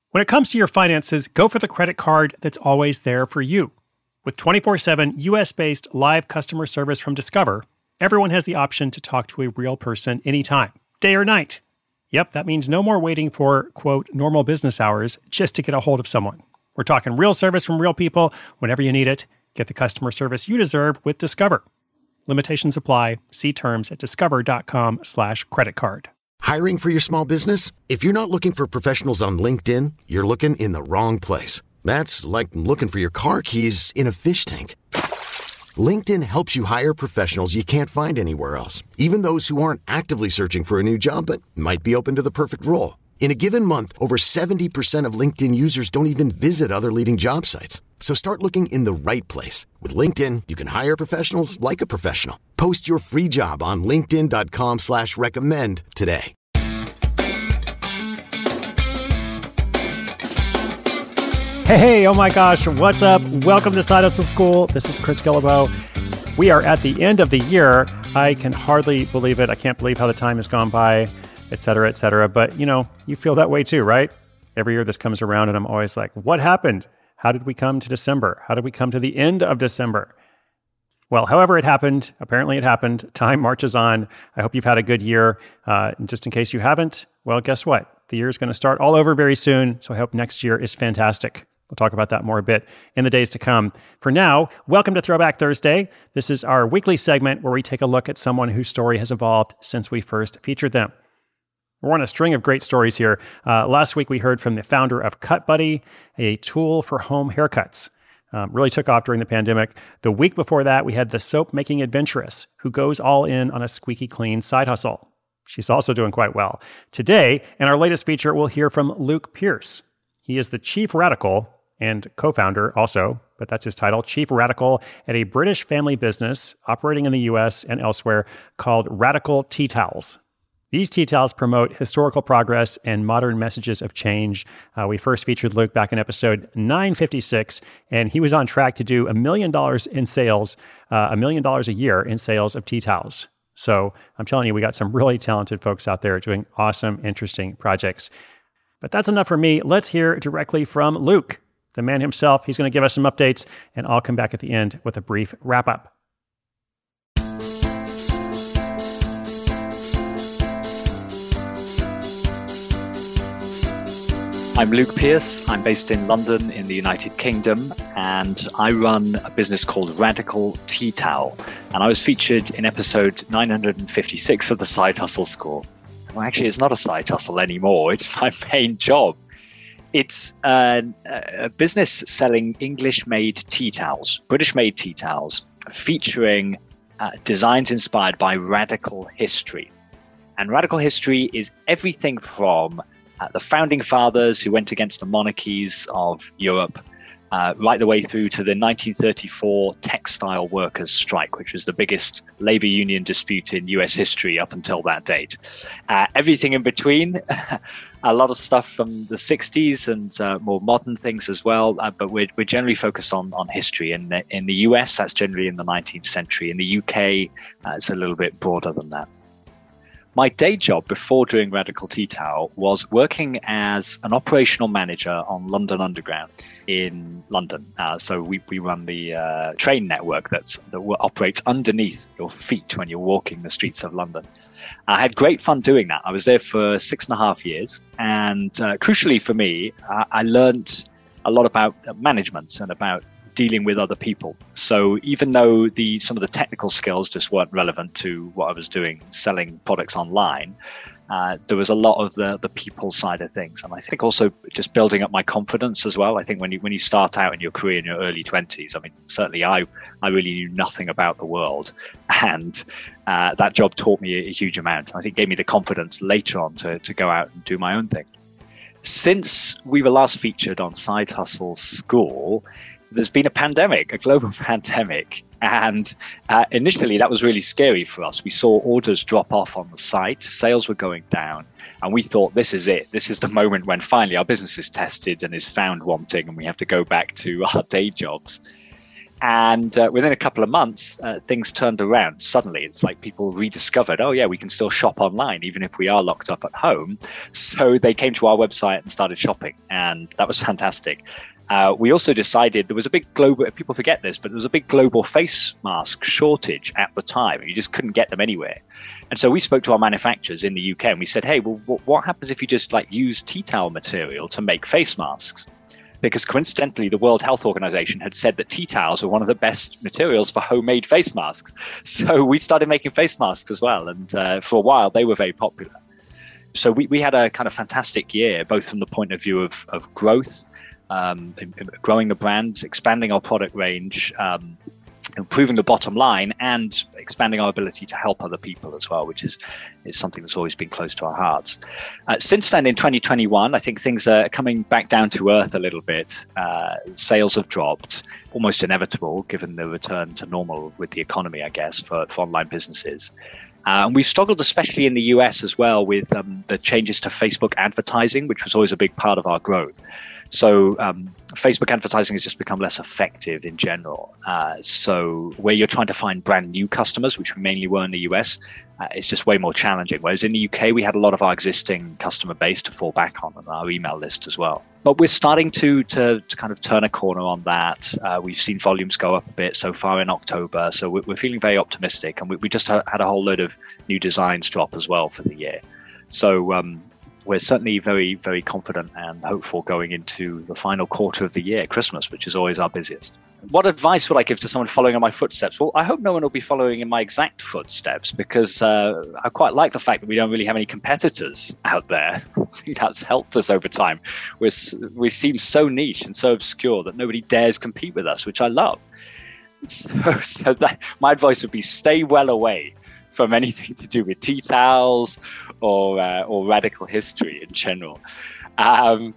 When it comes to your finances, go for the credit card that's always there for you. With 24/7 US-based live customer service from Discover, everyone has the option to talk to a real person anytime, day or night. Yep, that means no more waiting for, quote, normal business hours just to get a hold of someone. We're talking real service from real people whenever you need it. Get the customer service you deserve with Discover. Limitations apply. See terms at discover.com/creditcard. Hiring for your small business? If you're not looking for professionals on LinkedIn, you're looking in the wrong place. That's like looking for your car keys in a fish tank. LinkedIn helps you hire professionals you can't find anywhere else, even those who aren't actively searching for a new job but might be open to the perfect role. In a given month, over 70% of LinkedIn users don't even visit other leading job sites. So start looking in the right place. With LinkedIn, you can hire professionals like a professional. Post your free job on linkedin.com/recommend today. Hey, oh my gosh, what's up? Welcome to Side Hustle School. This is Chris Guillebeau. We are at the end of the year. I can hardly believe it. I can't believe how the time has gone by, et cetera, et cetera. But, you know, you feel that way too, right? Every year this comes around and I'm always like, what happened? How did we come to December? How did we come to the end of December? Well, however it happened, apparently it happened. Time marches on. I hope you've had a good year. And just in case you haven't, well, guess what? The year is going to start all over very soon. So I hope next year is fantastic. We'll talk about that more a bit in the days to come. For now, welcome to Throwback Thursday. This is our weekly segment where we take a look at someone whose story has evolved since we first featured them. We're on a string of great stories here. Last week, we heard from the founder of CutBuddy, a tool for home haircuts. Really took off during the pandemic. The week before that, we had the soap-making adventuress who goes all in on a squeaky clean side hustle. She's also doing quite well. Today, in our latest feature, we'll hear from Luke Pierce. He is the chief radical and co-founder also, but that's his title, chief radical at a British family business operating in the US and elsewhere called Radical Tea Towels. These tea towels promote historical progress and modern messages of change. We first featured Luke back in episode 956, and he was on track to do $1 million in sales, $1 million a year in sales of tea towels. So I'm telling you, we got some really talented folks out there doing awesome, interesting projects. But that's enough for me. Let's hear directly from Luke, the man himself. He's going to give us some updates, and I'll come back at the end with a brief wrap-up. I'm Luke Pierce. I'm based in London in the United Kingdom, and I run a business called Radical Tea Towel. And I was featured in episode 956 of the Side Hustle School. Well, actually, it's not a side hustle anymore. It's my main job. It's a business selling English-made tea towels, British-made tea towels, featuring designs inspired by radical history. And radical history is everything from the founding fathers who went against the monarchies of Europe, right the way through to the 1934 textile workers' strike, which was the biggest labor union dispute in US history up until that date. Everything in between, a lot of stuff from the 60s and more modern things as well, but we're generally focused on history. In the US, that's generally in the 19th century. In the UK, it's a little bit broader than that. My day job before doing Radical Tea Towel was working as an operational manager on London Underground in London. So we run the train network that operates underneath your feet when you're walking the streets of London. I had great fun doing that. I was there for 6.5 years. And crucially for me, I learned a lot about management and about dealing with other people. So even though some of the technical skills just weren't relevant to what I was doing, selling products online, there was a lot of the people side of things. And I think also just building up my confidence as well. I think when you start out in your career in your early 20s, I mean, certainly I really knew nothing about the world. And that job taught me a huge amount. I think gave me the confidence later on to go out and do my own thing. Since we were last featured on Side Hustle School, there's been a pandemic, a global pandemic. And initially that was really scary for us. We saw orders drop off on the site, sales were going down, and we thought, this is it. This is the moment when finally our business is tested and is found wanting and we have to go back to our day jobs. And within a couple of months, things turned around. Suddenly, it's like people rediscovered, oh, yeah, we can still shop online, even if we are locked up at home. So they came to our website and started shopping. And that was fantastic. We also decided there was a big global, people forget this, but there was a big global face mask shortage at the time. You just couldn't get them anywhere. And so we spoke to our manufacturers in the UK and we said, hey, well, what happens if you just use tea towel material to make face masks? Because coincidentally, the World Health Organization had said that tea towels are one of the best materials for homemade face masks. So we started making face masks as well. And for a while, they were very popular. So we had a kind of fantastic year, both from the point of view of growth, growing the brand, expanding our product range, improving the bottom line, and expanding our ability to help other people as well, which is something that's always been close to our hearts. Since then, in 2021, I think things are coming back down to earth a little bit. Sales have dropped, almost inevitable given the return to normal with the economy, I guess, for online businesses. And we've struggled, especially in the US as well, with the changes to Facebook advertising, which was always a big part of our growth. So Facebook advertising has just become less effective in general. So where you're trying to find brand new customers, which we mainly were in the US, it's just way more challenging. Whereas in the UK, we had a lot of our existing customer base to fall back on and our email list as well. But we're starting to kind of turn a corner on that. We've seen volumes go up a bit so far in October. So we're feeling very optimistic. And we just had a whole load of new designs drop as well for the year. So we're certainly very, very confident and hopeful going into the final quarter of the year, Christmas, which is always our busiest. What advice would I give to someone following in my footsteps? Well, I hope no one will be following in my exact footsteps, because I quite like the fact that we don't really have any competitors out there. I think that's helped us over time. We seem so niche and so obscure that nobody dares compete with us, which I love. So that, my advice would be stay well away from anything to do with tea towels or radical history in general. In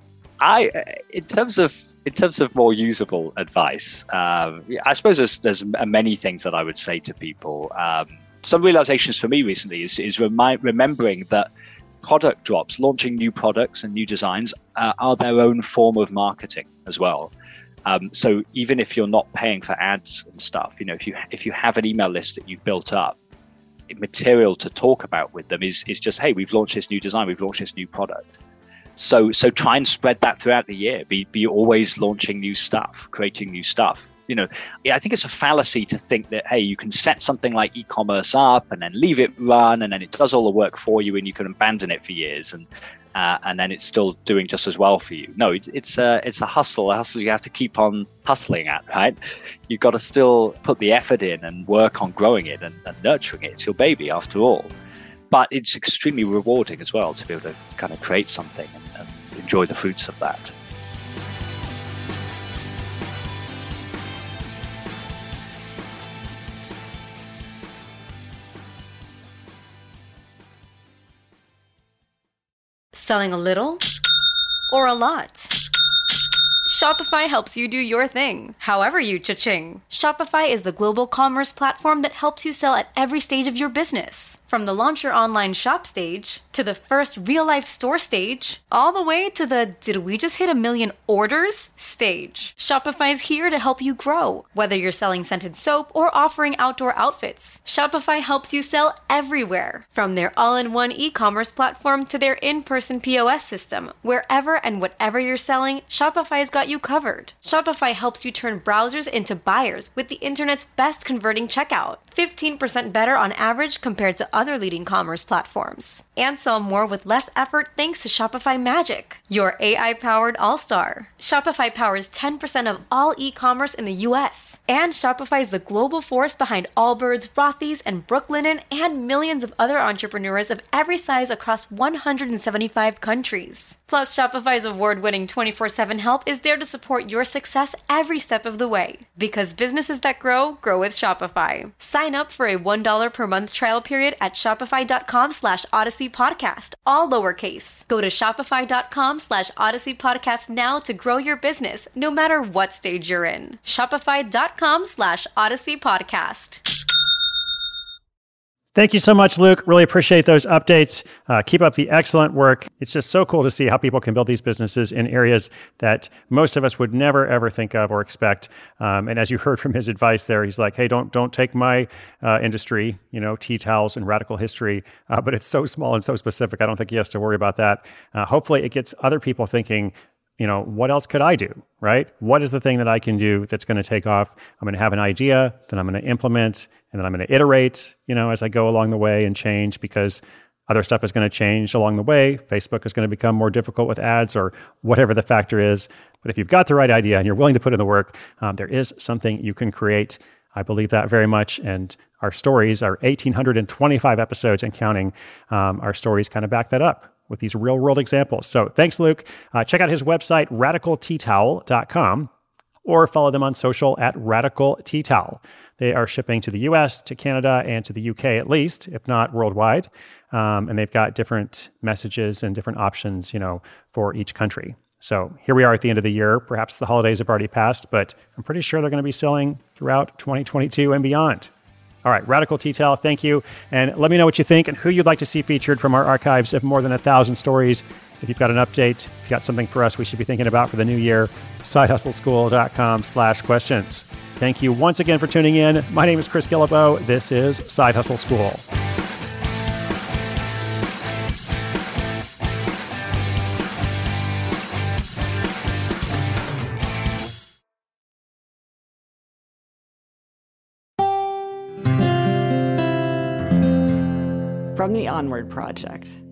terms of more usable advice, I suppose there's many things that I would say to people. Some realizations for me recently is remembering that product drops, launching new products and new designs are their own form of marketing as well. So even if you're not paying for ads and stuff, if you have an email list that you've built up, material to talk about with them is just, hey, we've launched this new design, we've launched this new product. So try and spread that throughout the year. Be always launching new stuff, creating new stuff. I think it's a fallacy to think that, hey, you can set something like e-commerce up and then leave it run and then it does all the work for you and you can abandon it for years and then it's still doing just as well for you. No, it's a hustle you have to keep on hustling at, right? You've got to still put the effort in and work on growing it and nurturing it. It's your baby after all. But it's extremely rewarding as well to be able to kind of create something and enjoy the fruits of that. Selling a little or a lot? Shopify helps you do your thing, however you cha-ching. Shopify is the global commerce platform that helps you sell at every stage of your business. From the launch your online shop stage, to the first real-life store stage, all the way to the did we just hit 1 million orders stage. Shopify's here to help you grow. Whether you're selling scented soap or offering outdoor outfits, Shopify helps you sell everywhere. From their all-in-one e-commerce platform to their in-person POS system, wherever and whatever you're selling, Shopify's got you covered. Shopify helps you turn browsers into buyers with the internet's best converting checkout. 15% better on average compared to other leading commerce platforms. And sell more with less effort thanks to Shopify Magic, your AI-powered all-star. Shopify powers 10% of all e-commerce in the US. And Shopify is the global force behind Allbirds, Rothy's, and Brooklinen, and millions of other entrepreneurs of every size across 175 countries. Plus, Shopify's award-winning 24/7 help is there to support your success every step of the way. Because businesses that grow with Shopify. Sign up for a $1 per month trial period at shopify.com/Odyssey Podcast, all lowercase. Go to shopify.com/Odyssey Podcast now to grow your business, no matter what stage you're in. Shopify.com/Odyssey Podcast. Thank you so much, Luke. Really appreciate those updates. Keep up the excellent work. It's just so cool to see how people can build these businesses in areas that most of us would never, ever think of or expect. And as you heard from his advice there, he's like, hey, don't take my industry, tea towels and radical history, but it's so small and so specific. I don't think he has to worry about that. Hopefully it gets other people thinking, what else could I do, right? What is the thing that I can do that's going to take off? I'm going to have an idea, then I'm going to implement, and then I'm going to iterate, as I go along the way and change, because other stuff is going to change along the way. Facebook is going to become more difficult with ads or whatever the factor is. But if you've got the right idea and you're willing to put in the work, there is something you can create. I believe that very much. And our stories, our 1,825 episodes and counting, our stories kind of back that up with these real world examples. So thanks, Luke. Check out his website, radicalteatowel.com, or follow them on social at Radical Tea Towel. They are shipping to the US, to Canada, and to the UK at least, if not worldwide. And they've got different messages and different options, for each country. So here we are at the end of the year. Perhaps the holidays have already passed, but I'm pretty sure they're going to be selling throughout 2022 and beyond. All right, Radical Tea Towel, thank you. And let me know what you think and who you'd like to see featured from our archives of more than 1,000 stories. If you've got an update, if you've got something for us we should be thinking about for the new year, sidehustleschool.com/questions. Thank you once again for tuning in. My name is Chris Guillebeau. This is Side Hustle School. From the Onward Project.